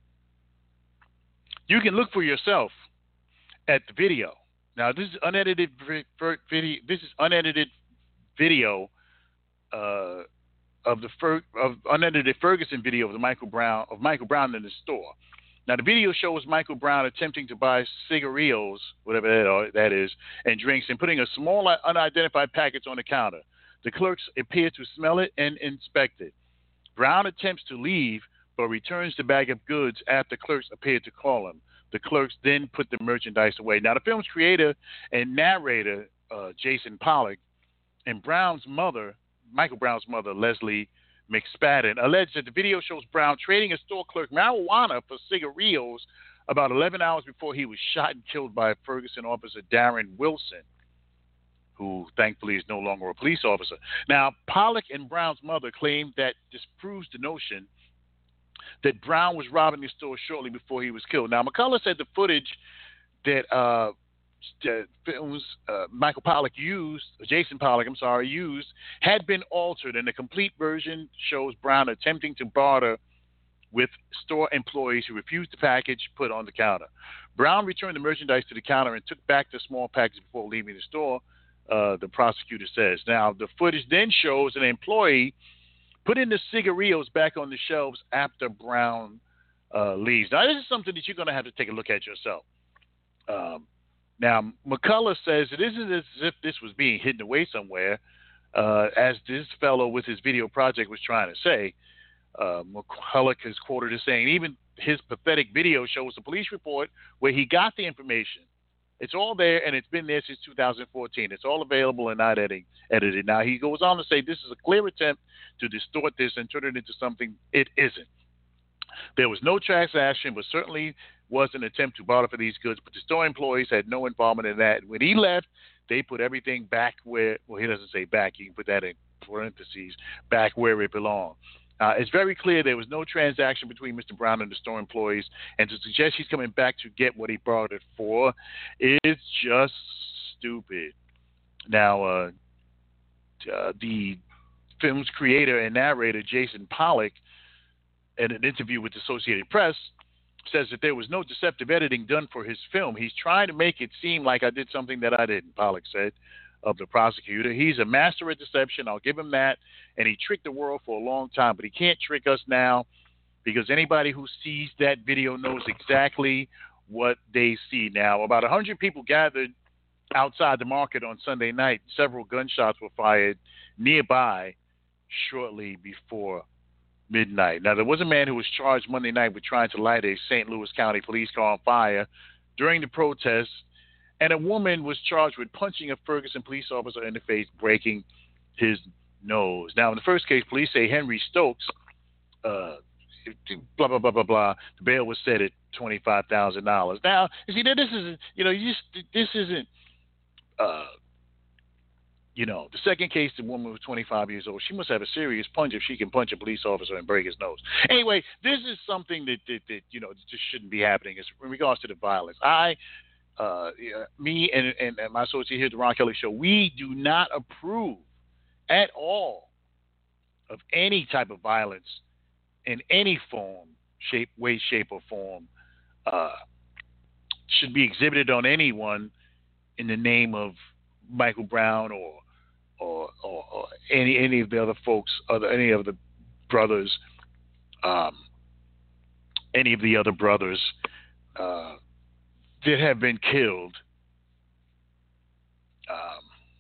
you can look for yourself at the video. Now this is unedited video. This is unedited video uh, of the Fer- of unedited Ferguson video of the Michael Brown of Michael Brown in the store. Now, the video shows Michael Brown attempting to buy cigarillos, whatever that, that is, and drinks, and putting a small unidentified package on the counter. The clerks appear to smell it and inspect it. Brown attempts to leave, but returns the bag of goods after clerks appear to call him. The clerks then put the merchandise away. Now, the film's creator and narrator, uh, Jason Pollock, and Brown's mother, Michael Brown's mother, Leslie McSpadden, alleged that the video shows Brown trading a store clerk marijuana for cigarillos about eleven hours before he was shot and killed by Ferguson officer Darren Wilson, who thankfully is no longer a police officer. Now, Pollock and Brown's mother claimed that disproves the notion that Brown was robbing the store shortly before he was killed. Now, McCullough said the footage that uh, films uh, Michael Pollock used, Jason Pollock, I'm sorry, used, had been altered, and the complete version shows Brown attempting to barter with store employees who refused the package put on the counter. Brown returned the merchandise to the counter and took back the small package before leaving the store, uh, the prosecutor says. Now, the footage then shows an employee putting the cigarillos back on the shelves after Brown uh, leaves. Now, this is something that you're going to have to take a look at yourself. Um, Now, McCullough says it isn't as if this was being hidden away somewhere, uh, as this fellow with his video project was trying to say. Uh, McCullough is quoted as saying, even his pathetic video shows the police report where he got the information It's all there, and it's been there since two thousand fourteen. It's all available and not edit, edited. Now, he goes on to say this is a clear attempt to distort this and turn it into something it isn't. There was no transaction, but certainly was an attempt to barter for these goods, but the store employees had no involvement in that. When he left, they put everything back where, well, he doesn't say back, you can put that in parentheses, back where it belonged. Uh, it's very clear there was no transaction between Mister Brown and the store employees, and to suggest he's coming back to get what he brought it for is just stupid. Now, uh, uh, the film's creator and narrator, Jason Pollock, in an interview with the Associated Press, says that there was no deceptive editing done for his film. He's trying to make it seem like I did something that I didn't, Pollock said of the prosecutor. He's a master at deception. I'll give him that. And he tricked the world for a long time, but he can't trick us now because anybody who sees that video knows exactly what they see now. About one hundred people gathered outside the market on Sunday night. Several gunshots were fired nearby shortly before midnight. Now, there was a man who was charged Monday night with trying to light a Saint Louis County police car on fire during the protest, and a woman was charged with punching a Ferguson police officer in the face, breaking his nose. Now, in the first case, police say Henry Stokes, uh, blah, blah, blah, blah, blah, the bail was set at twenty-five thousand dollars. Now, you see, this isn't, you know, you just, this isn't, uh, you know, the second case, the woman was twenty-five years old. She must have a serious punch if she can punch a police officer and break his nose. Anyway, this is something that, that, that you know, just shouldn't be happening in regards to the violence. I, uh, me and, and, and my associate here at the Ron Kelly Show, we do not approve at all of any type of violence in any form, shape, way, shape, or form uh, should be exhibited on anyone in the name of Michael Brown or Or, or, or any any of the other folks, other any of the brothers, um, any of the other brothers uh, that have been killed. Um,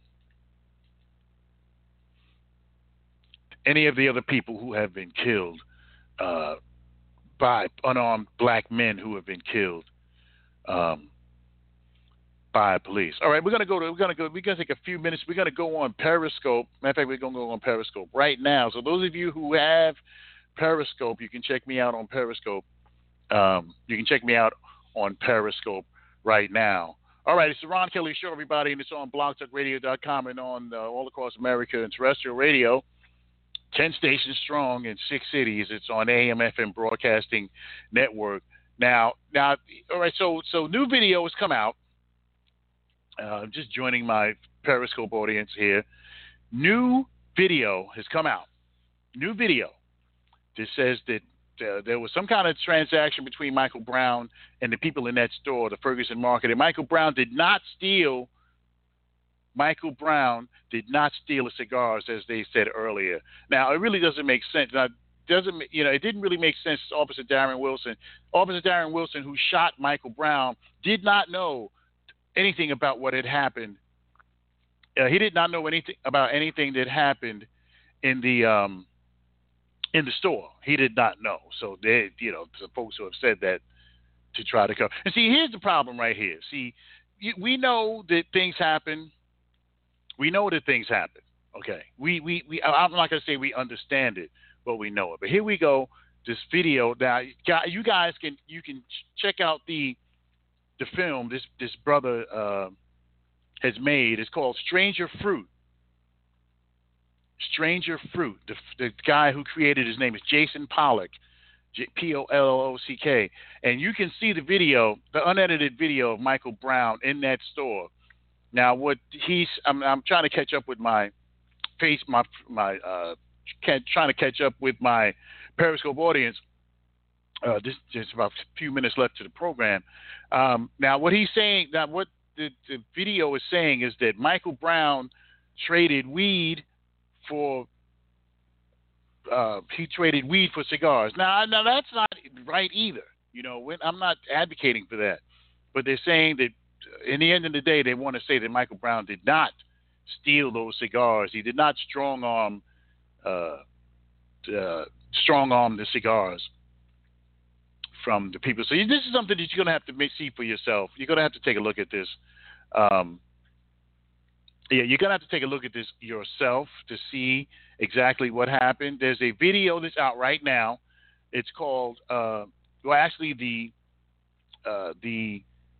any of the other people who have been killed uh, by unarmed black men who have been killed. Um, By police. All right, we're gonna go to we're gonna go we're gonna take a few minutes. We're gonna go on Periscope. Matter of fact, we're gonna go on Periscope right now. So those of you who have Periscope, you can check me out on Periscope. Um, you can check me out on Periscope right now. All right, it's the Ron Kelly Show, everybody, and it's on blog talk radio dot com and on uh, all across America and terrestrial radio. Ten stations strong in six cities. It's on A M F M Broadcasting Network. Now, now, all right. So, so new video has come out. I'm uh, just joining my Periscope audience here. New video has come out. New video that says that uh, there was some kind of transaction between Michael Brown and the people in that store, the Ferguson Market. And Michael Brown did not steal. Michael Brown did not steal the cigars, as they said earlier. Now, it really doesn't make sense. Now, doesn't you know? It didn't really make sense to Officer Darren Wilson. Officer Darren Wilson, who shot Michael Brown, did not know anything about what had happened. Uh, he did not know anything about anything that happened in the um, in the store. He did not know. So they, you know, the folks who have said that to try to come. And see, here's the problem right here. See, we know that things happen. We know that things happen. Okay. We we we. I'm not gonna say we understand it, but we know it. But here we go. This video now, you guys can you can check out the. The film this this brother uh, has made is called Stranger Fruit. Stranger Fruit. The, the guy who created his name is Jason Pollock, P O L L O C K. And you can see the video, the unedited video of Michael Brown in that store. Now, what he's I'm, I'm trying to catch up with my face, my my uh, trying to catch up with my Periscope audience. Uh, this there's about a few minutes left to the program. Um, now, what he's saying, now what the, the video is saying is that Michael Brown traded weed for uh, he traded weed for cigars. Now, now that's not right either. You know, when, I'm not advocating for that, but they're saying that in the end of the day, they want to say that Michael Brown did not steal those cigars. He did not strong arm uh, uh, strong arm the cigars from the people. So you, this is something that you're going to have to make, see for yourself. You're going to have to take a look at this. Um, yeah, you're going to have to take a look at this yourself to see exactly what happened. There's a video that's out right now. It's called, uh, well, actually the uh, the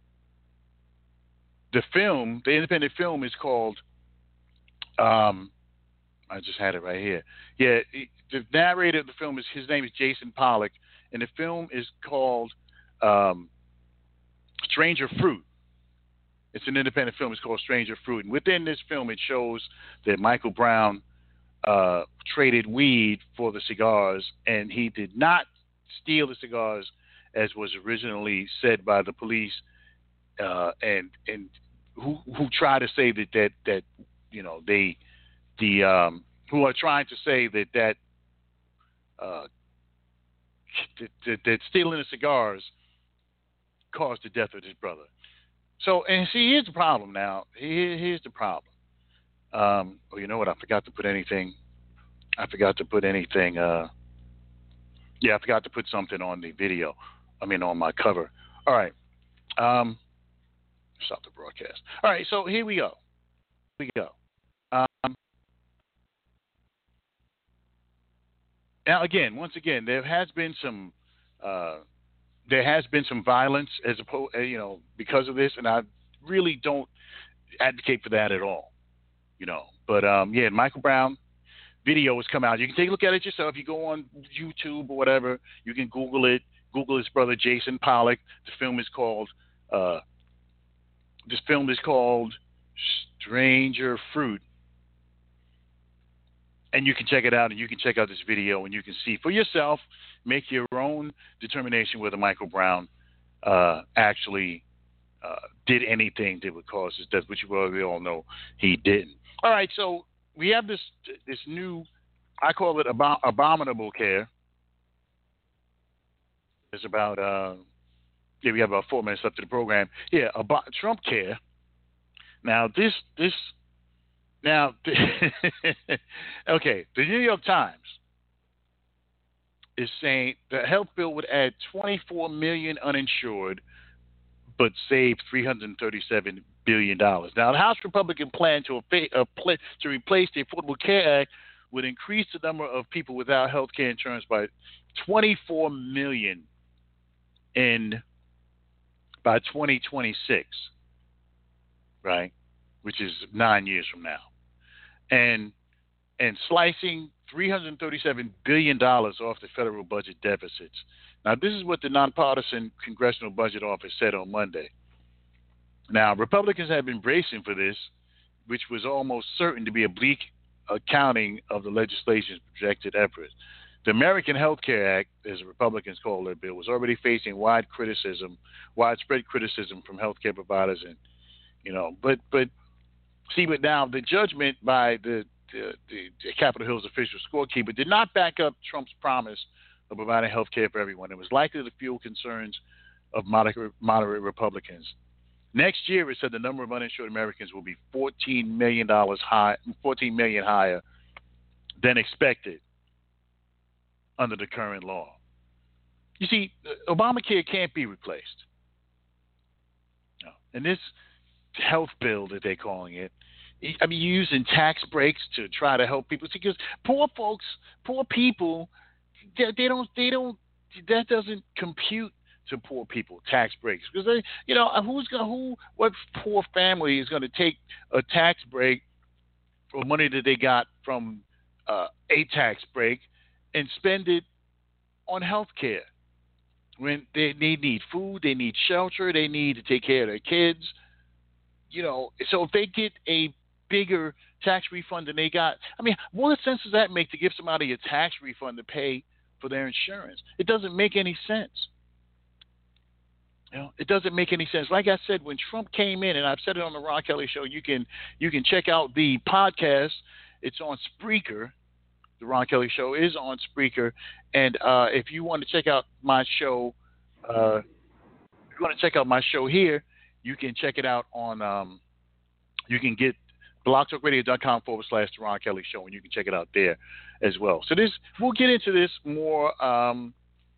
the film, the independent film is called. Um, I just had it right here. Yeah, the narrator of the film is his name is Jason Pollock, and the film is called um, Stranger Fruit. It's an independent film. It's called Stranger Fruit, and within this film, it shows that Michael Brown uh, traded weed for the cigars, and he did not steal the cigars as was originally said by the police, uh, and and who who try to say that that that you know they the um, who are trying to say that that uh, that, that, that stealing the cigars caused the death of his brother. So, and see, here's the problem now. Here, here's the problem. Um, oh, you know what? I forgot to put anything. I forgot to put anything. Uh, yeah, I forgot to put something on the video. I mean, on my cover. All right. Um, stop the broadcast. All right. So here we go. Here we go. Um, now, again, once again, there has been some. Uh, There has been some violence as opposed, you know, because of this, and I really don't advocate for that at all, you know. But um, yeah, Michael Brown video has come out. You can take a look at it yourself. You go on YouTube or whatever. You can Google it. Google his brother Jason Pollock. The film is called. Uh, this film is called Stranger Fruit, and you can check it out. And you can check out this video, and you can see for yourself. Make your own determination whether Michael Brown uh, actually uh, did anything that would cause his death, which we all know he didn't. All right, so we have this this new, I call it ab- abominable care. It's about, uh, yeah, we have about four minutes left to the program. Yeah, about Trump care. Now, this, this, now, okay, the New York Times is saying the health bill would add twenty-four million uninsured, but save three hundred thirty-seven billion dollars. Now, the House Republican plan to, uh, play, to replace the Affordable Care Act would increase the number of people without health care insurance by twenty-four million in by twenty twenty-six, right? Which is nine years from now, and and slicing three hundred thirty-seven billion dollars off the federal budget deficits. Now, this is what the nonpartisan Congressional Budget Office said on Monday. Now, Republicans have been bracing for this, which was almost certain to be a bleak accounting of the legislation's projected efforts. The American Health Care Act, as Republicans call their bill, was already facing wide criticism, widespread criticism from healthcare providers, and you know, but but see, but now the judgment by the The, the, the Capitol Hill's official scorekeeper did not back up Trump's promise of providing health care for everyone. It was likely to fuel concerns of moderate, moderate Republicans. Next year, it said the number of uninsured Americans will be fourteen million dollars high, fourteen million higher than expected under the current law. You see, Obamacare can't be replaced. No. And this health bill that they're calling it, I mean, you're using tax breaks to try to help people because poor folks, poor people, they, they don't, they don't, that doesn't compute to poor people, tax breaks, because they, you know, who's gonna, who, what poor family is going to take a tax break for money that they got from uh, a tax break and spend it on health care when they, they need food, they need shelter, they need to take care of their kids, you know, so if they get a bigger tax refund than they got. I mean, what sense does that make to give somebody a tax refund to pay for their insurance? It doesn't make any sense. You know, it doesn't make any sense. Like I said, when Trump came in, and I've said it on the Ron Kelly Show, you can you can check out the podcast. It's on Spreaker. The Ron Kelly Show is on Spreaker, and uh, if you want to check out my show, uh, if you want to check out my show here, you can check it out on. Um, you can get blogtalkradio.com forward slash The Ron Kelly Show, and you can check it out there as well. So this, we'll get into this more um,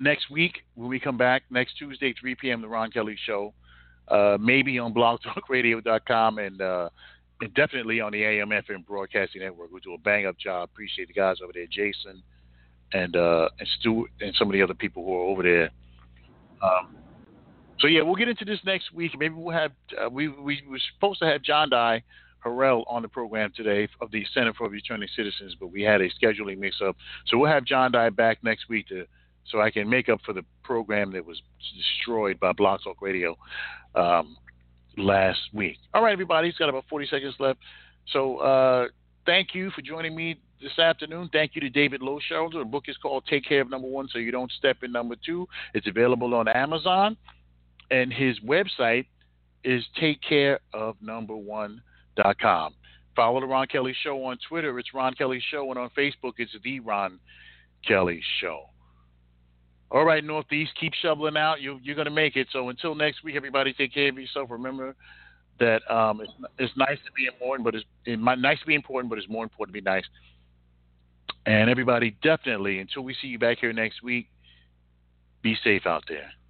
next week, when we come back, next Tuesday, three p.m., The Ron Kelly Show, uh, maybe on blog talk radio dot com and, uh, and definitely on the A M F M Broadcasting Network. We'll do a bang-up job. Appreciate the guys over there, Jason and uh, and Stuart and some of the other people who are over there. Um, so, yeah, we'll get into this next week. Maybe we'll have uh, – we, we were supposed to have John Dye Harrell on the program today of the Center for Returning Citizens, but we had a scheduling mix-up. So we'll have John Dye back next week to so I can make up for the program that was destroyed by Blog Talk Radio um, last week. All right, everybody. It's got about forty seconds left. So uh, thank you for joining me this afternoon. Thank you to David Lowshoulder. The book is called Take Care of Number One So You Don't Step in Number Two. It's available on Amazon. And his website is take care of number one dot com. Follow the Ron Kelly Show on Twitter. It's Ron Kelly Show. And on Facebook, it's The Ron Kelly Show. All right, Northeast, keep shoveling out. You, you're going to make it. So until next week, everybody take care of yourself. Remember that um, it's, it's nice to be important, but it's it might, nice to be important, but it's more important to be nice. And everybody, definitely, until we see you back here next week, be safe out there.